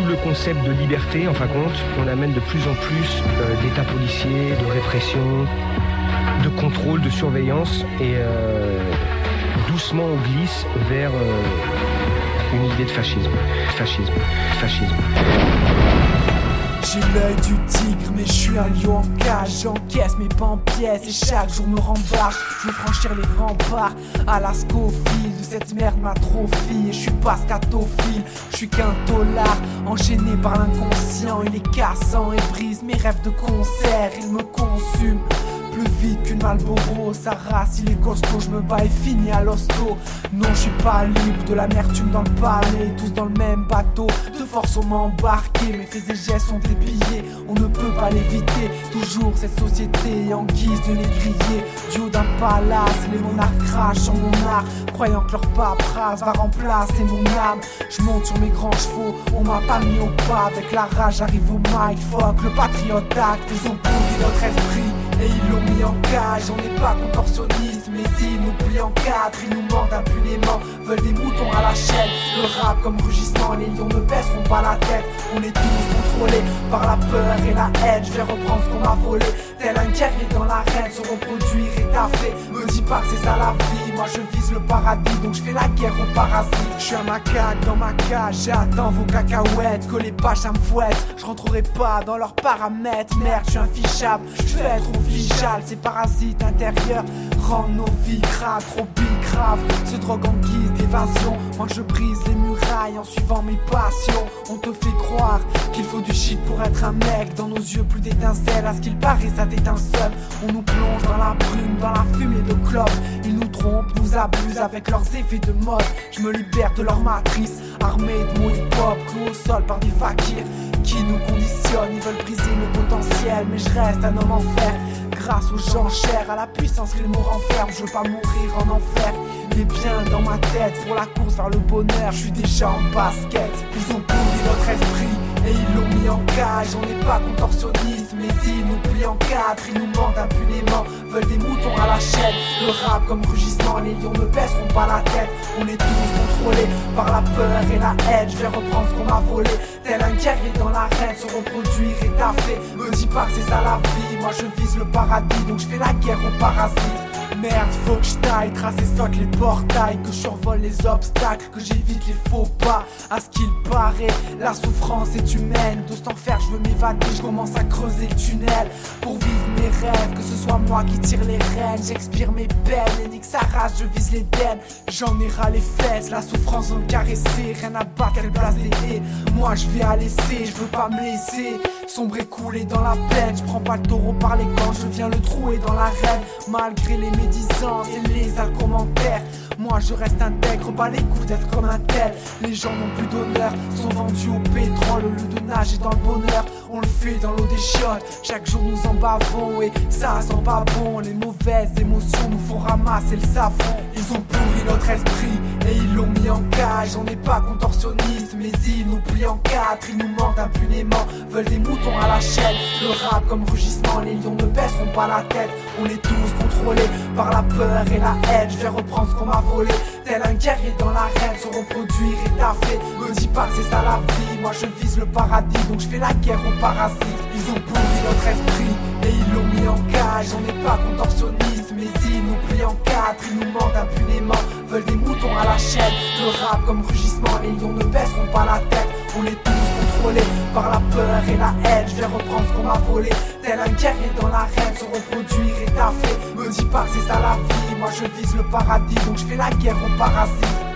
tout le concept de liberté, en fin de compte, on amène de plus en plus d'états policiers, de répression, de contrôle, de surveillance, et doucement on glisse vers une idée de fascisme. J'ai l'œil du tigre, mais je suis un lion en cage. J'encaisse mes pas en pièces et chaque jour me rembarque. Je veux franchir les remparts à la Scofield. Cette merde m'atrophie et je suis pas scatophile. Je suis qu'un tolard enchaîné par l'inconscient. Il est cassant et brise mes rêves de concert. Il me consume plus vite qu'une Marlboro. Sa race, il est costaud, je me bats et finis à l'hosto. Non, je suis pas libre de l'amertume dans le palais. Tous dans le même bateau, de force on m'a embarqué. Mes faits et gestes sont débillés, on ne peut pas l'éviter. Toujours cette société en guise de négrier. Du haut d'un palace, les monarques crachent sur mon art, croyant que leur paperasse va remplacer mon âme. Je monte sur mes grands chevaux, on m'a pas mis au pas. Avec la rage, j'arrive au mic, fuck le patriote acte. Ils ont pourri notre esprit et ils l'ont mis en cage. On n'est pas contorsionniste, mais ils nous plient en quatre. Ils nous mordent impunément, veulent des moutons à la chaîne. Le rap comme rugissement, les lions ne baisseront pas la tête. On est tous contrôlés par la peur et la haine. Je vais reprendre ce qu'on m'a volé, tel un guerrier dans l'arène. Se reproduire et taffer, me dis pas que c'est ça la vie. Moi je vise le paradis, donc je fais la guerre aux parasites. Je suis un macaque dans ma cage, j'attends vos cacahuètes. Que les bâches ça me fouette, je rentrerai pas dans leurs paramètres. Merde, je suis infichable, je vais être official. Ces parasites intérieurs rendent nos vies crades, trop grave. Se drogue en guise d'évasion, moi je brise les murailles en suivant mes passions. On te fait croire qu'il faut du shit pour être un mec. Dans nos yeux plus d'étincelles, à ce qu'il paraît ça t'éteint seul. On nous plonge dans la brume, dans la fumée de clope. Ils nous trompent, nous abusent avec leurs effets de mode. Je me libère de leur matrice, armée de mots hip-hop, cloués au sol par des fakirs qui nous conditionnent. Ils veulent briser nos potentiels, mais je reste un homme en fer. Grâce aux gens chers, à la puissance qu'ils me renferment. Je veux pas mourir en enfer, mais bien dans ma tête. Pour la course vers le bonheur, je suis déjà en basket. Ils ont pourri notre esprit et ils l'ont mis en cage. On n'est pas contorsionniste, mais ils nous plient en quatre. Ils nous mentent impunément, veulent des moutons à la chaîne. Le rap comme rugissement, les lions ne baisseront pas la tête. On est tous contrôlés par la peur et la haine. Je vais reprendre ce qu'on m'a volé, tel un guerrier dans l'arène. Se reproduire et taffer, me dis pas que c'est ça la vie. Moi je vise le paradis, donc je fais la guerre aux parasites. Merde, faut que je taille, trace et saute les portails. Que je survole les obstacles, que j'évite les faux pas. À ce qu'il paraît, la souffrance est humaine. De cet enfer je veux m'évader, je commence à creuser le tunnel pour vivre mes rêves, que ce soit moi qui tire les rênes. J'expire mes peines et nique sa race, je vise l'Éden. J'en ai ras les fesses, la souffrance va me caresser. Rien à battre, elle place des haies. Moi je vais à laisser, je veux pas me laisser sombrer, couler dans la plaine. Je prends pas le taureau par les cornes, je viens le trouer dans l'arène. Malgré les médisances et les sales commentaires, moi je reste intègre, pas les coups d'être comme un tel. Les gens n'ont plus d'honneur, sont vendus au pétrole. Au lieu de nager dans le bonheur, on le fait dans l'eau des chiottes. Chaque jour nous en bavons et ça sent pas bon. Les mauvaises émotions nous font ramasser le savon. Ils ont pourri notre esprit et ils l'ont mis en cage. On n'est pas contorsionniste, mais ils nous plient en quatre. Ils nous mentent impunément, veulent des moutons à la chaîne. Le rap comme rugissement, les lions ne baisseront pas la tête. On est tous contrôlés par la peur et la haine. Je vais reprendre ce qu'on m'a volé, tel un guerrier dans l'arène. Se reproduire et taffer, me dis pas que c'est ça la vie. Moi je vise le paradis, donc je fais la guerre aux parasites. Ils ont pourri notre esprit et ils l'ont mis en cage. On n'est pas contorsionniste, mais ils nous plient en quatre. Ils nous mentent impunément, veulent des moutons à la chaîne. Le rap comme rugissement, les lions ne baisseront pas la tête. On est tous contrôlés par la peur et la haine. Je vais reprendre ce qu'on m'a volé, tel un guerrier dans l'arène. Se reproduire et taffer, me dis pas que c'est ça la vie. Moi je vise le paradis, donc je fais la guerre aux parasites.